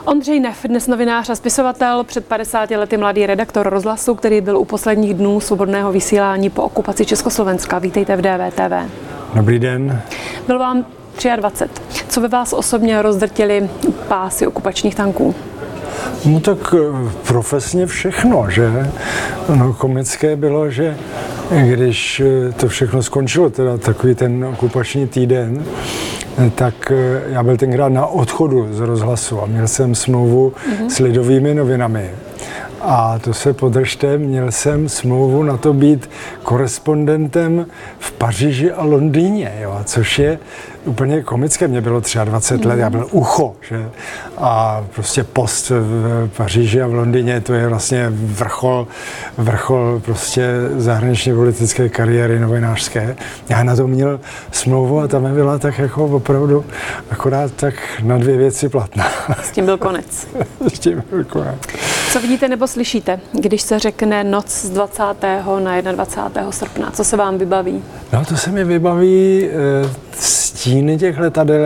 Ondřej Neff, dnes novinář a spisovatel, před 50 lety mladý redaktor rozhlasu, který byl u posledních dnů svobodného vysílání po okupaci Československa. Vítejte v DVTV. Dobrý den. Byl vám 23. Co ve vás osobně rozdrtili pásy okupačních tanků? No tak profesně všechno, že? No, komické bylo, že když to všechno skončilo, teda takový ten okupační týden, tak já byl tenkrát na odchodu z rozhlasu a měl jsem smlouvu s Lidovými novinami. A to se podržte, měl jsem smlouvu na to být korespondentem v Paříži a Londýně, jo, což je úplně komické. Mně bylo 23 let, já byl ucho, že? A prostě post v Paříži a v Londýně, to je vlastně vrchol prostě zahraničně politické kariéry novinářské. Já na to měl smlouvu a tam byla tak jako opravdu akorát tak na 2 věci platná. S tím byl konec. S tím byl konec. Co vidíte nebo slyšíte, když se řekne noc z 20. na 21. srpna? Co se vám vybaví? No to se mi vybaví stíny těch letadel.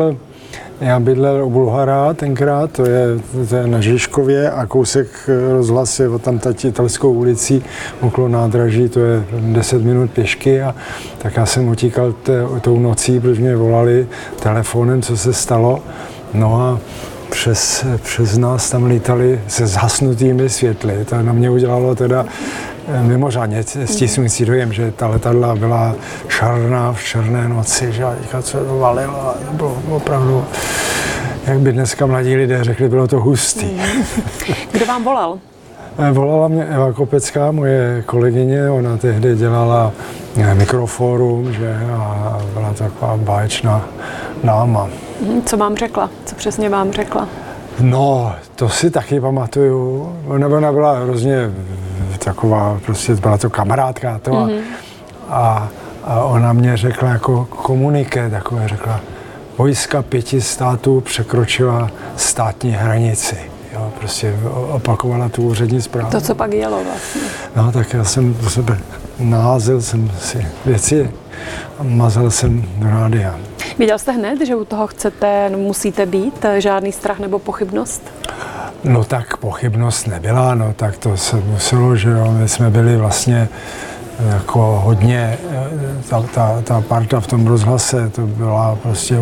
Já bydlel u Bulhara tenkrát, to je na Žižkově a kousek rozhlas je od tam Italskou ulicí okolo nádraží, to je 10 minut pěšky a tak já jsem utíkal tou nocí, protože mě volali telefonem, co se stalo. No a přes nás tam lítali se zhasnutými světly. To na mě udělalo teda mimořádně stisnující dojem, že ta letadla byla černá v černé noci, že a co to valilo a to bylo opravdu, jak by dneska mladí lidé řekli, bylo to hustý. Kdo vám volal? Volala mě Eva Kopecká, moje kolegyně, ona tehdy dělala Mikrofórum, že, a byla taková báječná dáma. Co vám řekla? Co přesně vám řekla? No, to si taky pamatuju. Ona byla hrozně taková, prostě byla to kamarádka to a ona mě řekla jako komuniké, takové řekla, vojska 5 států překročila státní hranici. Jo, prostě opakovala tu úřední zprávu. To, co pak jelo vlastně. No, tak já jsem do sebe naházel jsem si věci a mazal jsem do rádia. Věděl jste hned, že u toho chcete, musíte být? Žádný strach nebo pochybnost? No tak pochybnost nebyla, no tak to se muselo, že jo, my jsme byli vlastně jako hodně, ta parta v tom rozhlase, to byla prostě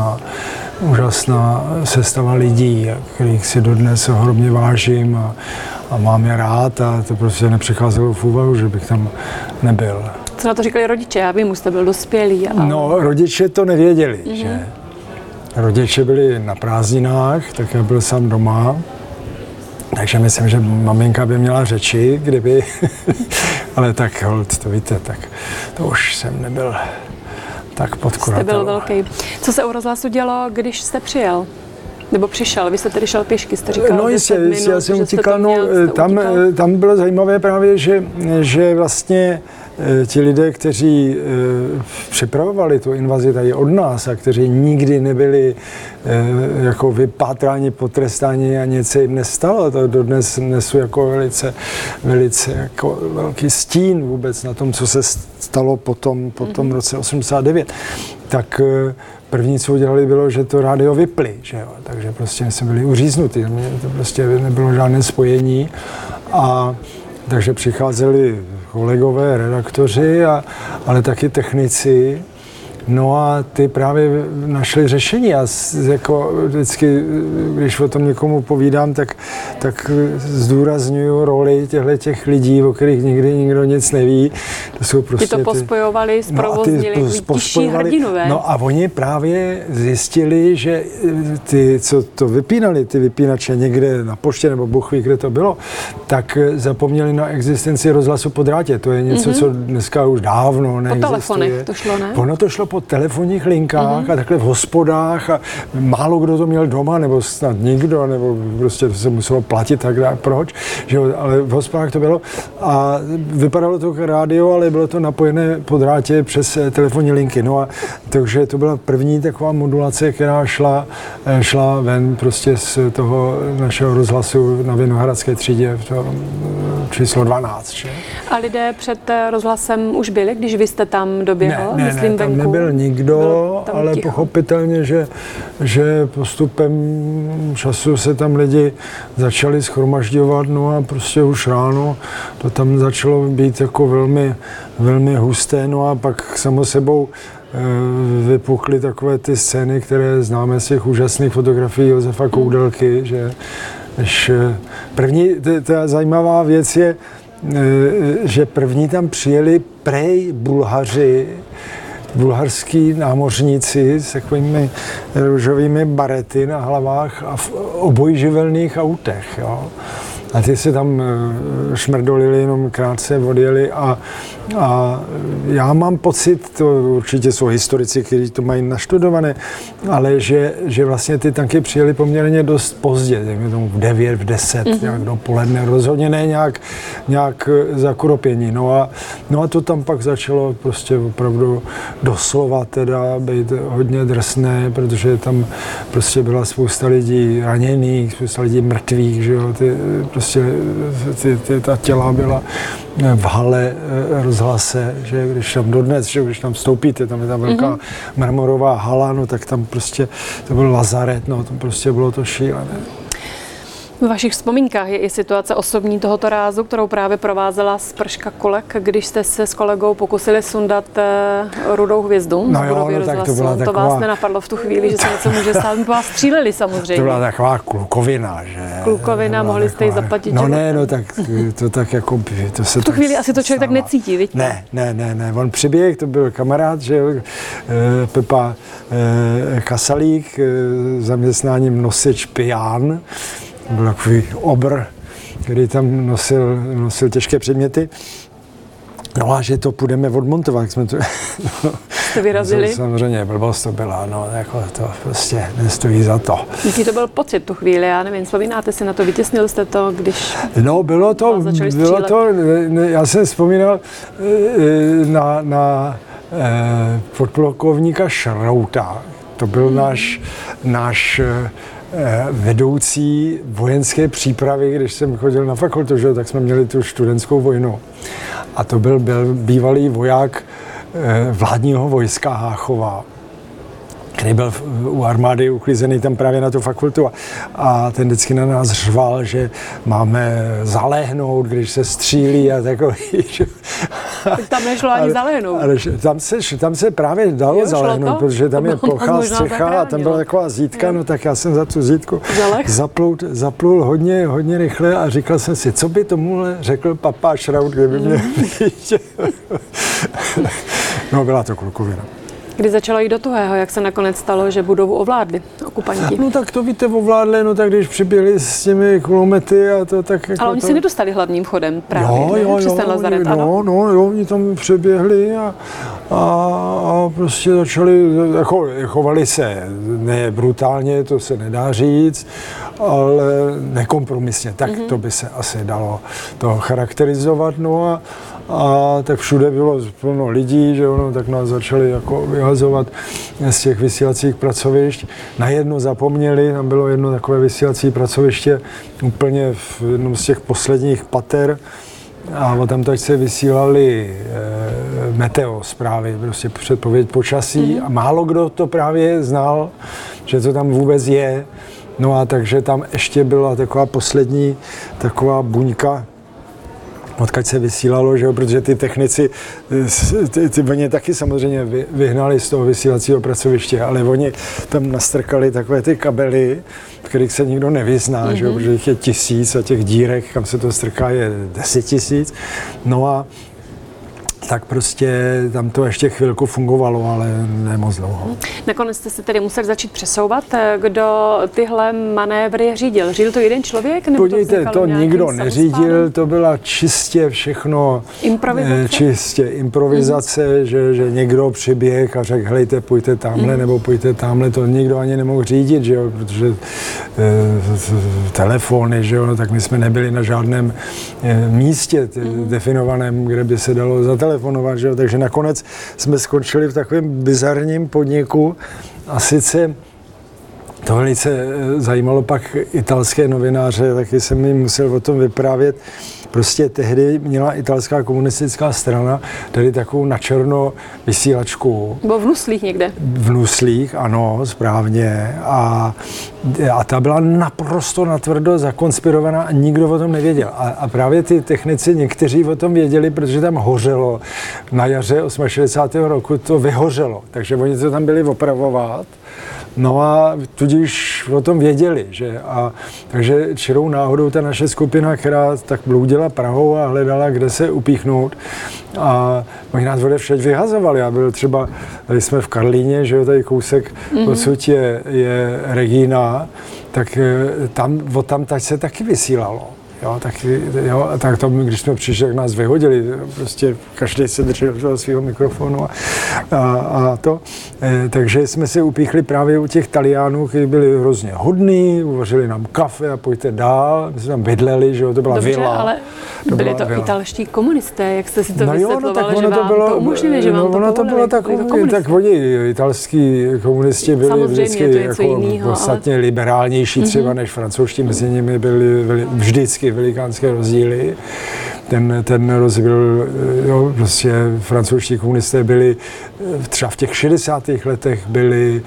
úžasná sestava lidí, kterých si dodnes ohromně vážím a mám je rád a to prostě nepřicházelo v úvahu, že bych tam nebyl. Co na to říkali rodiče? Já vím, už jste byl dospělý. Ale... No, rodiče to nevěděli, že? Rodiče byli na prázdninách, tak já byl sám doma. Takže myslím, že maminka by měla řeči, kdyby, ale tak holt, to víte, tak to už jsem nebyl tak podkuratelů. Jste byl velký. Co se u rozhlasu dělo, když jste přijel? Nebo přišel? Vy jste tedy šel pěšky, jste říkal, no jistě, já jsem utíkal, tam bylo zajímavé právě, že vlastně ti lidé, kteří připravovali tu invazi tady od nás a kteří nikdy nebyli jako vypátráni, potrestáni a nic se jim nestalo, to dodnes nesu jako velice jako velký stín vůbec na tom, co se stalo po tom roce 89, tak první, co udělali, bylo, že to rádio vypli, že jo? Takže prostě jsme byli uříznutí, to prostě nebylo žádné spojení a takže přicházeli kolegové, redaktoři, ale taky technici. No a ty právě našli řešení. Já jako vždycky, když o tom někomu povídám, tak zdůrazňuju roli těch lidí, o kterých nikdy nikdo nic neví. To jsou prostě ty to pospojovali, zprovoznili, tižší hrdinové. No a oni právě zjistili, že ty, co to vypínali, ty vypínače někde na poště nebo Bůh ví, kde to bylo, tak zapomněli na existenci rozhlasu po drátě. To je něco, co dneska už dávno neexistuje. Po telefonech to šlo, ne? Ono to šlo po telefonních linkách a takhle v hospodách a málo kdo to měl doma, nebo snad nikdo, nebo prostě to se muselo platit tak dále. Proč? Že, ale v hospodách to bylo a vypadalo to jako rádio, ale bylo to napojené po drátě přes telefonní linky. No a takže to byla první taková modulace, která šla ven prostě z toho našeho rozhlasu na Vinohradské třídě v tom číslo 12. Že? A lidé před rozhlasem už byli, když vy jste tam doběhl? Ne, tam nebyl nikdo, ale ticho. Pochopitelně, že postupem času se tam lidi začali shromažďovat, no a prostě už ráno to tam začalo být jako velmi, velmi husté, no a pak samo sebou vypukly takové ty scény, které známe z těch úžasných fotografií Josefa Koudelky, že první, ta zajímavá věc je, že první tam přijeli prej bulharský námořníci s takovými růžovými barety na hlavách a v obojživelných autech. Jo. A ty se tam šmrdolili, jenom krátce odjeli a já mám pocit, to určitě jsou historici, kteří to mají naštudované, ale že vlastně ty tanky přijeli poměrně dost pozdě, v 9, v 10, nějak dopoledne, rozhodně ne nějak zakuropění. No a to tam pak začalo prostě opravdu doslova teda být hodně drsné, protože tam prostě byla spousta lidí raněných, spousta lidí mrtvých, že jo, ta těla byla v hale rozhlase, že když tam dodnes, že když tam vstoupíte, tam je ta velká marmorová hala, no tak tam prostě to byl lazaret, no to prostě bylo to šílené. V vašich vzpomínkách je i situace osobní tohoto rázu, kterou právě provázela sprška kulek, když jste se s kolegou pokusili sundat rudou hvězdu. No jo, no tak to byla taková... To vás nenapadlo v tu chvíli, že se něco může stát, po vás stříleli samozřejmě. To byla taková klukovina, že? Klukovina, mohli jste jí zaplatit? No ne, no tak to tak jako... To se v tu chvíli asi to člověk tak necítí, vidíte? Ne, on přiběh, to byl kamarád, že Pepa Kasalík, zaměstnáním nosič pijan. Byl takový obr, který tam nosil těžké předměty. No a že to půjdeme odmontovat, jak jsme to... Jste vyrazili? Samozřejmě, blbost to byla, no, jako to prostě nestojí za to. Jaký to byl pocit tu chvíli, já nevím, vzpomínáte si na to, vytěsnil jste to, když... No, bylo to, já jsem vzpomínal na podplukovníka Šrouta, to byl náš vedoucí vojenské přípravy, když jsem chodil na fakultu, že, tak jsme měli tu studentskou vojnu. A to byl bývalý voják vládního vojska Háchova, který byl u armády uklizený tam právě na tu fakultu a ten vždycky na nás řval, že máme zaléhnout, když se střílí a takový. Tam nešlo ani zaléhnout. Tam se právě dalo zaléhnout, protože tam je plochá střecha a tam byla taková zítka, no tak já jsem za tu zítku zaplul hodně rychle a říkal jsem si, co by tomuhle řekl papa Šraut, kdyby mě viděl. No, byla to klukovina. Kdy začalo jít do tuhého, jak se nakonec stalo, že budovu ovládli okupanti? No tak to víte, ovládli, no tak když přiběhli s těmi kulomety a to tak jako... Ale oni se nedostali hlavním vchodem právě, přes ten lazaret, ano? No, oni tam přeběhli a prostě začali, jako chovali se ne brutálně, to se nedá říct, ale nekompromisně, tak to by se asi dalo to charakterizovat, no a tak všude bylo plno lidí, že ono, tak nás začali jako vyhazovat z těch vysílacích pracovišť. Na jedno zapomněli, tam bylo jedno takové vysílací pracoviště úplně v jednom z těch posledních pater a tam tak se vysílali meteo zprávy, prostě předpověď počasí a málo kdo to právě znal, že to tam vůbec je. No a takže tam ještě byla taková poslední taková buňka, odkud se vysílalo, že jo, protože ty technici, ty oni taky samozřejmě vyhnali z toho vysílacího pracoviště, ale oni tam nastrkali takové ty kabely, v kterých se nikdo nevyzná, že jo, protože jich je 1000 a těch dírek, kam se to strká, je 10 000. No a tak prostě tam to ještě chvilku fungovalo, ale ne moc dlouho. Nakonec jste se tedy museli začít přesouvat. Kdo tyhle manévry řídil? Řídil to jeden člověk? Nebo podívejte, to nikdo neřídil, to byla čistě všechno improvizace, že někdo přiběh a řekl, hejte, pojďte tamhle, nebo pojďte tamhle, to nikdo ani nemohl řídit, že jo, protože telefony, že jo, no, tak my jsme nebyli na žádném místě definovaném, kde by se dalo zatelefonovat, že jo, takže nakonec jsme skončili v takovém bizarním podniku a sice to velice zajímalo pak italské novináře, taky jsem jim musel o tom vyprávět, prostě tehdy měla italská komunistická strana tady takovou načerno vysílačku. Bylo v Nuslích někde. V Nuslích, ano, správně. A ta byla naprosto natvrdo zakonspirovaná a nikdo o tom nevěděl. A právě ty technici, někteří o tom věděli, protože tam hořelo. Na jaře 68. roku to vyhořelo, takže oni to tam byli opravovat. No a tudíž o tom věděli, že? Takže čirou náhodou ta naše skupina, která tak bloudila Prahou a hledala, kde se upíchnout. A oni nás odevšad vyhazovali. Já byl třeba, tady jsme v Karlíně, že jo, tady kousek odsud je Regina, tak tam tak se taky vysílalo. Jo, tak to, když jsme přišli, tak nás vyhodili, prostě každý se držel svého mikrofonu a to. Takže jsme se upíchli právě u těch Taliánů, kteří byli hrozně hodní, uvařili nám kafe a pojďte dál, my jsme tam bydleli, že jo, to byla Dobře, vila. Ale byli to vila. Italští komunisté, jak jste si to vysvětlovali, že vám to umožnili, že vám to ono to bylo tak oni italský komunisti byli vždycky jako podstatně liberálnější třeba než francouzští, mezi nimi byli vždycky velikánské rozdíly. Ten rozdíl, jo, prostě francouzští komunisté byli třeba v těch 60. letech byli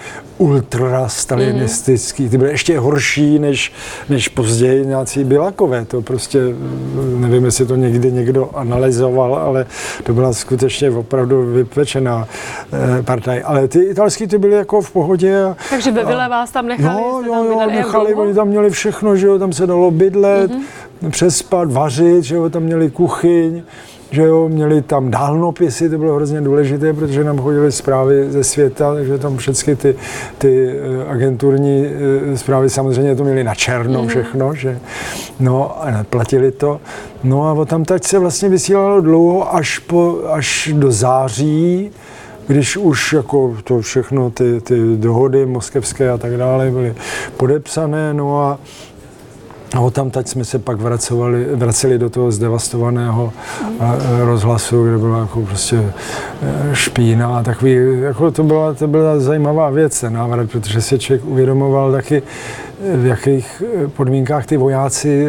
ultrastalinistický, ty byly ještě horší než později nějací Biľakové. To prostě, nevím, jestli to někdy někdo analyzoval, ale to byla skutečně opravdu vypečená partaj. Ale ty italský ty byly jako v pohodě. Takže ve vile vás tam nechali? Jo, nechali, oni tam měli všechno, že jo, tam se dalo bydlet, přespat, vařit, že jo, tam měli kuchyň, že jo, měli tam dálnopisy, to bylo hrozně důležité, protože nám chodily zprávy ze světa, takže tam všechny ty agenturní zprávy samozřejmě to měli na černo všechno, že no a platili to. No a odtamtud se vlastně vysílalo dlouho až do září, když už jako to všechno, ty dohody moskevské a tak dále byly podepsané, no a odtamtud jsme se pak vraceli do toho zdevastovaného rozhlasu, kde byla jako prostě špína a takový, jako to byla zajímavá věc, ten návrat, protože si člověk uvědomoval taky, v jakých podmínkách ty vojáci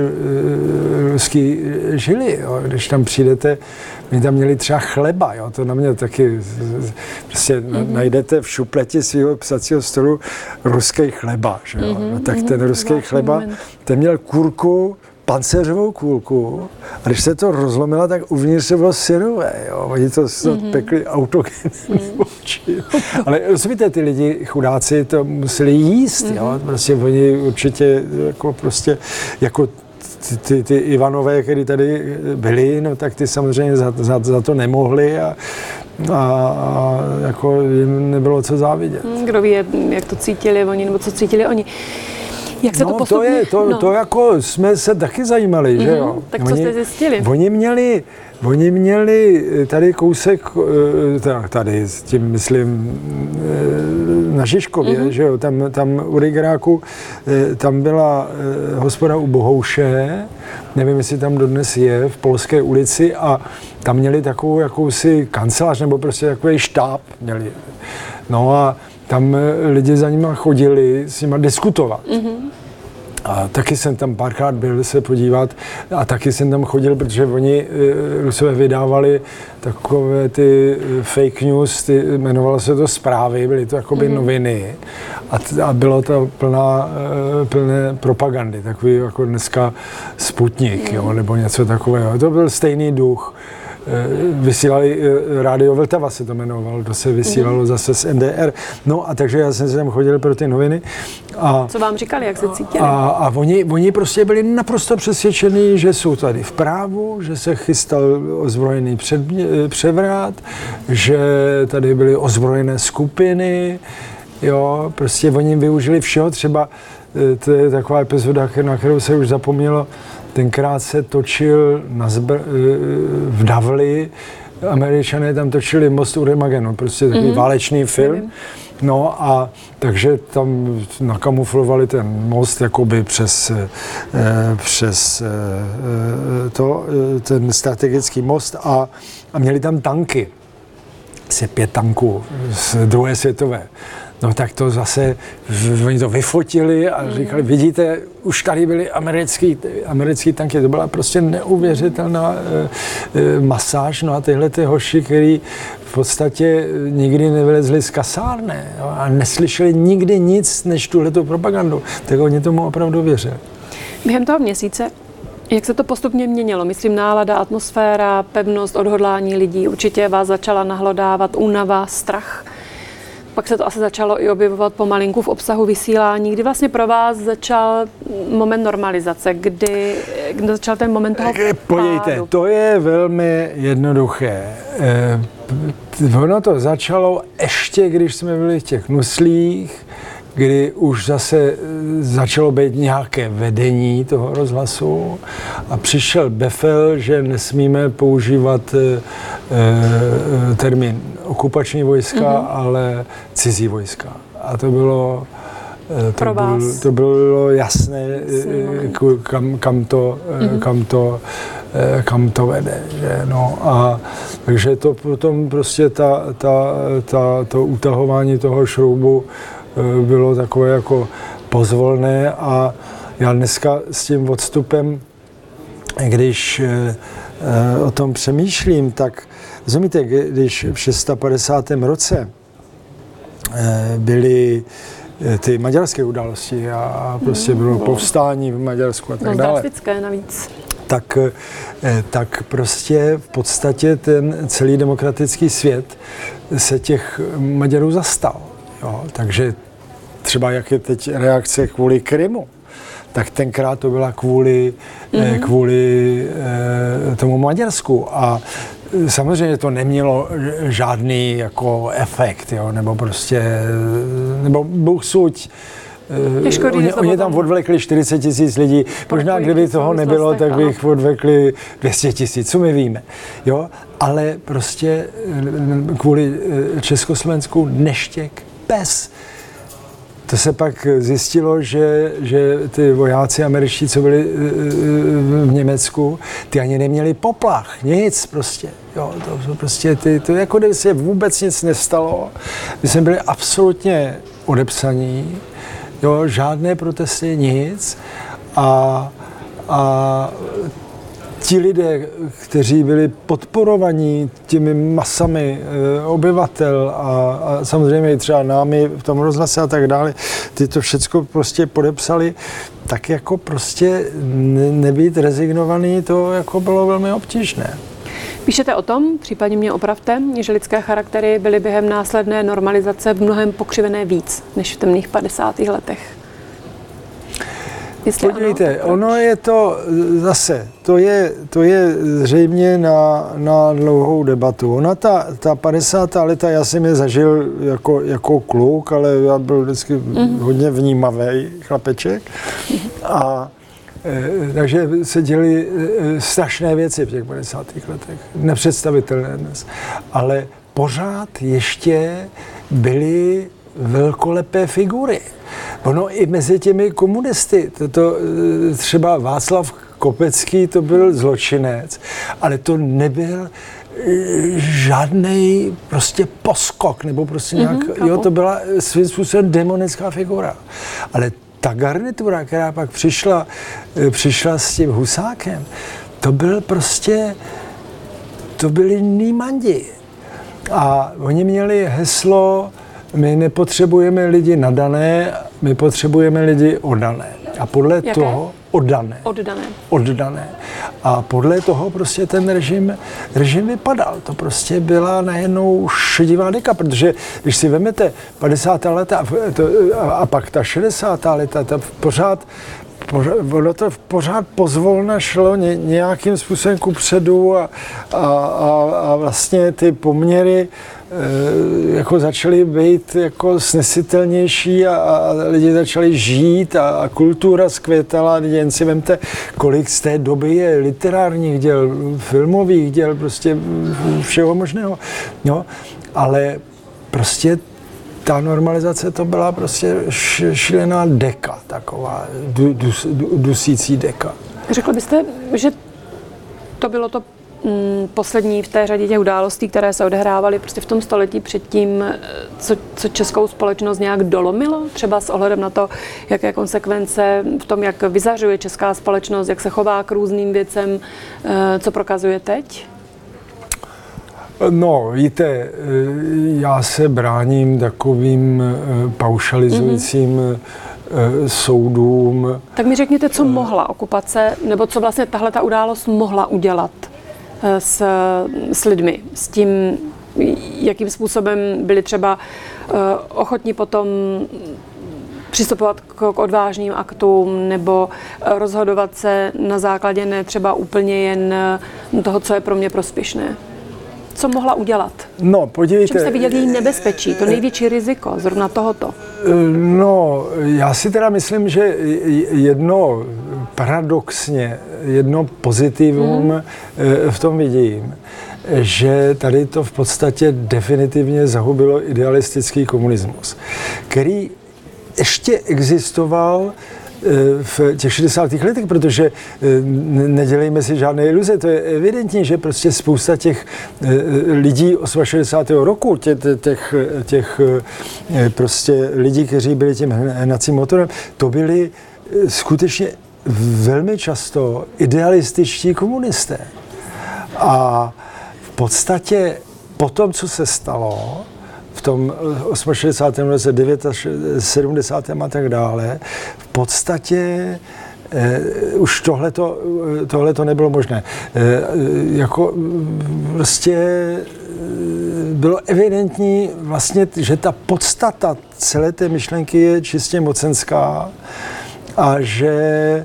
ruský žili. Jo. Když tam přijdete, my tam měli třeba chleba, jo. To na mě taky prostě najdete v šupleti svého psacího stolu ruský chleba. Že jo. No, tak ten ruský chleba, ten měl kurku, pancéřovou kůlku a když se to rozlomila, tak uvnitř se bylo syrové. Jo. Oni to pekli autogenní oči. Ale rozumíte, ty lidi chudáci to museli jíst. Jo. Prostě oni určitě jako ty Ivanové, kteří tady byli, no tak ty samozřejmě za to nemohli a jako jim nebylo co závidět. Kdo ví, jak to cítili oni, nebo co cítili oni. Jak se to postupně... To jako jsme se taky zajímali, že jo. Tak co jste zjistili? Oni měli tady kousek, tady s tím myslím na Žižkově, že jo, tam u Rigeráku, tam byla hospoda u Bohouše, nevím, jestli tam dodnes je, v Polské ulici a tam měli takovou jakousi kancelář nebo prostě takový štáb měli. No a tam lidi za nima chodili s nima diskutovat. A taky jsem tam párkrát byl se podívat a taky jsem tam chodil, protože oni Rusové vydávali takové ty fake news, jmenovalo se to Zprávy, byly to jakoby noviny a bylo to plné propagandy, takový jako dneska Sputnik, jo, nebo něco takového. To byl stejný duch. Vysílali Rádio Vltava se to jmenovalo, to se vysílalo zase z NDR. No a takže já jsem se tam chodil pro ty noviny. Co vám říkali, jak se cítili? A oni prostě byli naprosto přesvědčení, že jsou tady v právu, že se chystal ozbrojený převrat, že tady byly ozbrojené skupiny, jo, prostě oni využili všeho, třeba to je taková epizoda, na kterou se už zapomnělo. Tenkrát se točil v Davli, Američané tam točili Most u Remagenu, prostě takový válečný film. No a takže tam nakamuflovali ten most jakoby přes ten strategický most a měli tam tanky. asi 5 tanků z druhé světové. No tak to zase, oni to vyfotili a říkali, vidíte, už tady byly americký tanky, to byla prostě neuvěřitelná masáž, no a tyhle ty hoši, který v podstatě nikdy nevylezli z kasárny a neslyšeli nikdy nic než tuhletu propagandu, tak oni tomu opravdu věřili. Během toho měsíce, jak se to postupně měnilo? Myslím, nálada, atmosféra, pevnost, odhodlání lidí, určitě vás začala nahlodávat únava, strach. Pak se to asi začalo i objevovat pomalinku v obsahu vysílání. Kdy vlastně pro vás začal moment normalizace? Kdy začal ten moment toho Podívejte, pádu? to je velmi jednoduché. Ono to začalo ještě, když jsme byli v těch nuslích, kdy už zase začalo být nějaké vedení toho rozhlasu a přišel befel, že nesmíme používat termín okupační vojska, ale cizí vojska. A to bylo to bylo jasné, kam to vede. Že? No, a takže to potom prostě to utahování toho šroubu bylo takové jako pozvolné a já dneska s tím odstupem, když o tom přemýšlím, tak rozumíte, když v 650. roce byly ty maďarské události a prostě bylo povstání v Maďarsku a tak dále. Drastické navíc. Tak prostě v podstatě ten celý demokratický svět se těch Maďarů zastal. Jo, takže třeba jak je teď reakce kvůli Krymu, tak tenkrát to byla kvůli tomu Maďarsku. A samozřejmě to nemělo žádný jako efekt, jo, nebo prostě, nebo Bůh suď. Oni tam odvlekli 40 000 lidí. Možná, kdyby toho nebylo, tak by jich odvlekli 200 000, co my víme. Jo? Ale prostě kvůli Československu neštěk pes. To se pak zjistilo, že ty vojáci američtí, co byli v Německu, ty ani neměli poplach, nic prostě. Jo, to prostě to jako kdyby se vůbec nic nestalo. My jsme byli absolutně odepsaní, jo, žádné protesty, nic. A ti lidé, kteří byli podporovaní těmi masami obyvatel a samozřejmě i třeba námi v tom rozhlase a tak dále, ty to všecko prostě podepsali, tak jako prostě nebýt rezignovaný, to jako bylo velmi obtížné. Píšete o tom, případně mě opravte, že lidské charaktery byly během následné normalizace v mnohem pokřivené víc než v temných 50. letech. Podívejte, ono je to zase, to je zřejmě na dlouhou debatu. Ona ta 50. leta, já jsem je zažil jako kluk, ale já byl vždycky hodně vnímavý chlapeček. A takže se děly strašné věci v těch 50. letech, nepředstavitelné dnes. Ale pořád ještě byly velkolepé figury. Ono i mezi těmi komunisty, třeba Václav Kopecký, to byl zločinec, ale to nebyl žádný prostě poskok, nebo prostě nějak, jo, to byla svým způsobem demonická figura. Ale ta garnitura, která pak přišla s tím Husákem, to byli nímandi. A oni měli heslo: my nepotřebujeme lidi nadané, my potřebujeme lidi oddané. A podle toho oddané. A podle toho prostě ten režim vypadal. To prostě byla najednou šedivá deka, protože když si vezmete 50. leta a pak ta 60. leta, to pořád pozvolna šlo nějakým způsobem kupředu a vlastně ty poměry jako začaly být jako snesitelnější a lidi začali žít a kultura zkvětala. Jen si vemte, kolik z té doby je literárních děl, filmových děl, prostě všeho možného. No, ale prostě ta normalizace, to byla prostě šílená deka, taková dusící deka. Řekl byste, že to bylo to poslední v té řadě těch událostí, které se odehrávaly prostě v tom století předtím, co českou společnost nějak dolomilo? Třeba s ohledem na to, jaké konsekvence v tom, jak vyzařuje česká společnost, jak se chová k různým věcem, co prokazuje teď? No, víte, já se bráním takovým paušalizujícím soudům. Tak mi řekněte, co mohla okupace, nebo co vlastně tahle ta událost mohla udělat s lidmi, s tím, jakým způsobem byli třeba ochotní potom přistupovat k odvážným aktům nebo rozhodovat se na základě ne třeba úplně jen toho, co je pro mě prospěšné. Co mohla udělat? No, podívejte. Čím jste viděl její nebezpečí, to největší riziko zrovna tohoto? No, já si teda myslím, že jedno pozitivum v tom vidím, že tady to v podstatě definitivně zahubilo idealistický komunismus, který ještě existoval v těch 60. letech, protože nedělejme si žádné iluze, to je evidentní, že prostě spousta těch lidí 68. roku, těch prostě lidí, kteří byli tím hnacím motorem, to byli skutečně velmi často idealističtí komunisté. A v podstatě po tom, co se stalo, v tom 68. roce, 79. a tak dále, v podstatě už tohleto nebylo možné. Jako prostě bylo evidentní vlastně, že ta podstata celé té myšlenky je čistě mocenská a že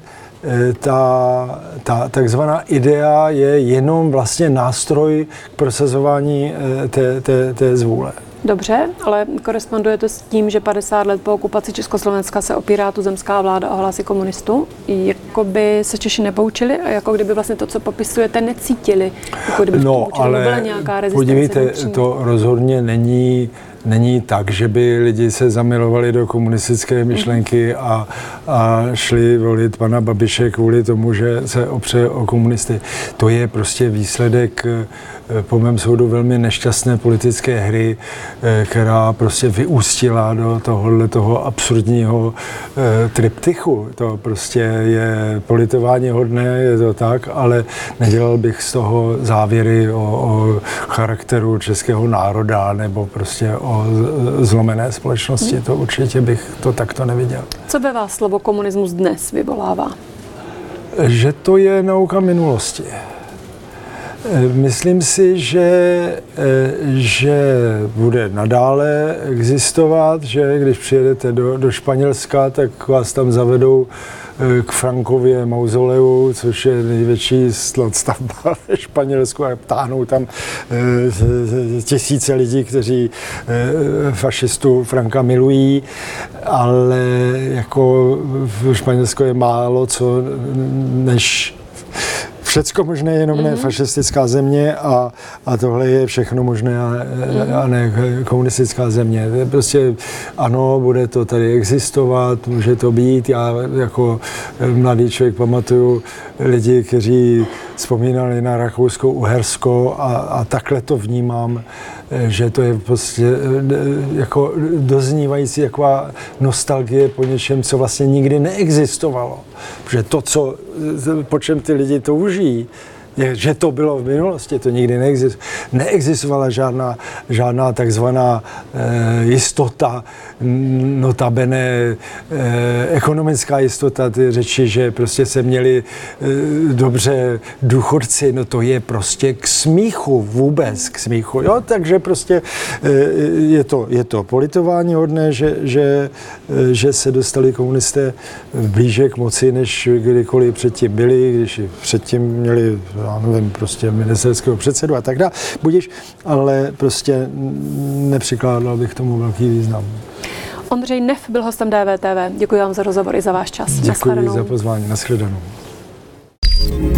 ta takzvaná idea je jenom vlastně nástroj k prosazování té zvůle. Dobře, ale koresponduje to s tím, že 50 let po okupaci Československa se opírá tuzemská vláda o hlasy komunistů? Jako by se Češi nepoučili a jako kdyby vlastně to, co popisujete, necítili? Jako kdyby byla nějaká rezistence? Podívejte, to rozhodně není tak, že by lidi se zamilovali do komunistické myšlenky a šli volit pana Babiše kvůli tomu, že se opře o komunisty. To je prostě výsledek po mém soudu velmi nešťastné politické hry, která prostě vyústila do toho absurdního triptychu. To prostě je politování hodné, je to tak, ale nedělal bych z toho závěry o charakteru českého národa nebo prostě o zlomené společnosti. To určitě bych to takto neviděl. Co ve vás slovo komunismus dnes vyvolává? Že to je nauka minulosti. Myslím si, že bude nadále existovat, že když přijedete do Španělska, tak vás tam zavedou k Frankově mauzoleu, což je největší stavba ve Španělsku a táhnou tam tisíce lidí, kteří fašistu Franka milují, ale jako v Španělsku je málo co než všecko možné, jenom ne fašistická země a tohle je všechno možné a ne komunistická země. Prostě ano, bude to tady existovat, může to být. Já jako mladý člověk pamatuju lidi, kteří vzpomínali na Rakousko-Uhersko a takhle to vnímám, že to je prostě jako doznívající taková nostalgie po něčem, co vlastně nikdy neexistovalo. Protože to, po čem ty lidi touží, že to bylo v minulosti, to nikdy neexistovala žádná takzvaná jistota, notabene ekonomická jistota, ty řeči, že prostě se měli dobře důchodci, no to je prostě k smíchu, vůbec k smíchu, jo, takže prostě je to politování hodné, že se dostali komunisté blíže k moci, než kdykoliv předtím byli, když předtím měli, já nevím, prostě ministerského předsedu a tak dále, budíš, ale prostě nepřikládal bych tomu velký význam. Ondřej Neff byl hostem DVTV. Děkuji vám za rozhovor i za váš čas. Děkuji za pozvání. Nashledanou.